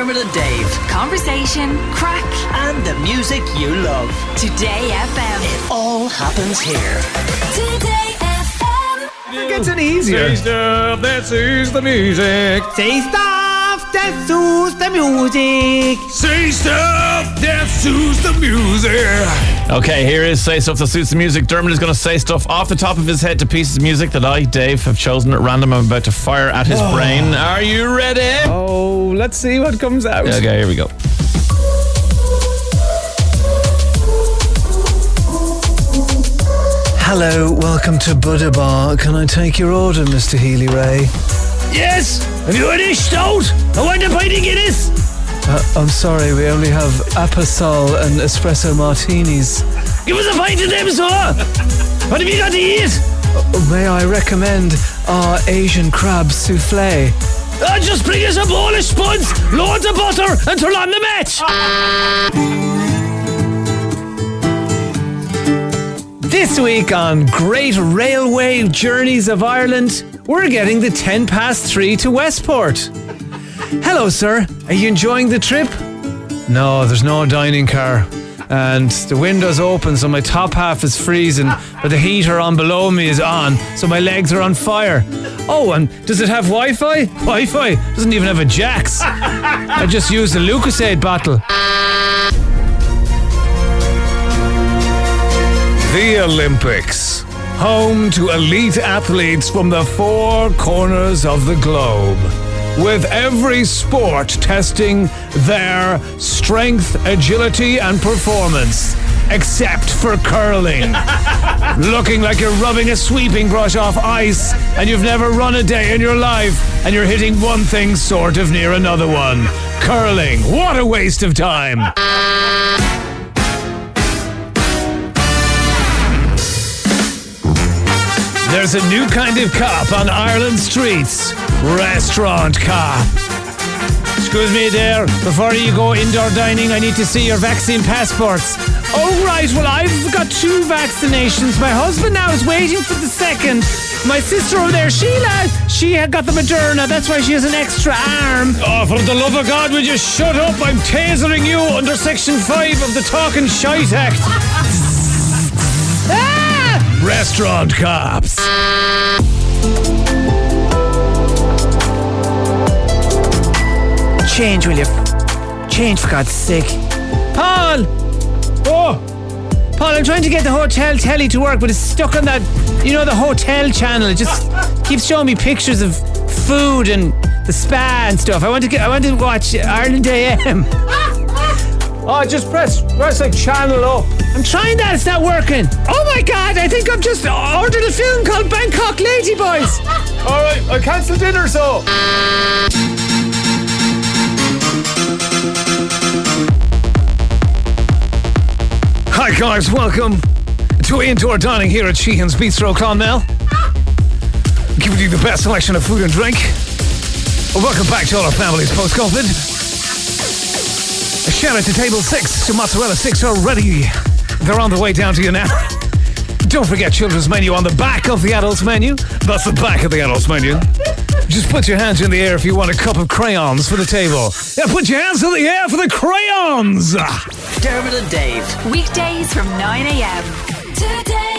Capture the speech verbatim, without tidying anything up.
Dermot and Dave. Conversation, crack, And the music you love. Today F M. It all happens here. Today F M. It gets any easier. Say stuff that soothes the music. Say stuff that soothes the music. Say stuff that soothes the music. Okay, here is Say Stuff That Suits the Music. Dermot is going to say stuff off the top of his head to pieces of music that I, Dave, have chosen at random. I'm about to fire at his Oh. brain. Are you ready? Oh, let's see what comes out. Okay, here we go. Hello, welcome to Buddha Bar. Can I take your order, Mister Healy Ray? Yes! Have you any stout? I want a pint of Guinness. Uh, I'm sorry, we only have Apasol and espresso martinis. Give us a pint of them, sir. What have you got to eat? Uh, may I recommend our Asian crab souffle? Uh, just bring us a bowl of spuds, loads of butter, and turn on the match. This week on Great Railway Journeys of Ireland, we're getting the ten past three to Westport. Hello, sir. Are you enjoying the trip? No, there's no dining car. And the window's open, so my top half is freezing, but the heater on below me is on, so my legs are on fire. Oh, and does it have Wi-Fi? Wi-Fi doesn't even have a jacks. I just used a Lucasade bottle. The Olympics, home to elite athletes from the four corners of the globe, with every sport testing their strength, agility and performance, except for curling. Looking like you're rubbing a sweeping brush off ice and you've never run a day in your life and you're hitting one thing sort of near another one. Curling, what a waste of time. There's a new kind of cop on Ireland's streets. Restaurant cop. Excuse me there, before you go indoor dining, I need to see your vaccine passports. Oh, right. Well, I've got two vaccinations. My husband now is waiting for the second. My sister over there, Sheila, she had got the Moderna. That's why she has an extra arm. Oh, for the love of God, will you shut up? I'm tasering you under Section five of the Talking Shite Act. Ah! Restaurant cops. Change, will you? Change, for God's sake. Paul! Oh! Paul, I'm trying to get the hotel telly to work, but it's stuck on that, you know, the hotel channel. It just keeps showing me pictures of food and the spa and stuff. I want to get, I want to watch Ireland A M. Oh, just press, press like channel up. I'm trying that, it's not working. Oh my God, I think I've just ordered a film called Bangkok Ladyboys. All right, I cancelled dinner, so. Hi guys, welcome to Indoor Dining here at Sheehan's Bistro Clonmel. Giving you the best selection of food and drink. Well, welcome back to all our families post-COVID. A shout out to Table six, to Mozzarella sticks are ready. They're on the way down to you now. Don't forget children's menu on the back of the adults menu. That's the back of the adults menu. Just put your hands in the air if you want a cup of crayons for the table. Yeah, put your hands in the air for the crayons. Dermot and Dave. Weekdays from nine a.m. Today